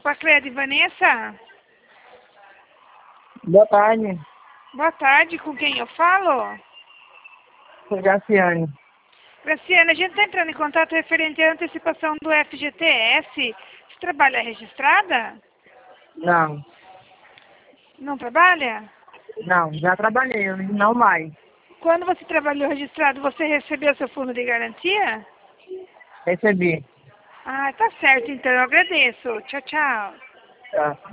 Opa, Cleide, Vanessa? Boa tarde, Boa tarde, com quem eu falo? sou Graciane. Graciana, a gente está entrando em contato referente à antecipação do FGTS. Você trabalha registrada? Não, Não trabalha? não, já trabalhei, não mais. Quando você trabalhou registrado, você recebeu seu fundo de garantia? Recebi. Ah, tá certo, então eu agradeço. Tchau, tchau. Tá.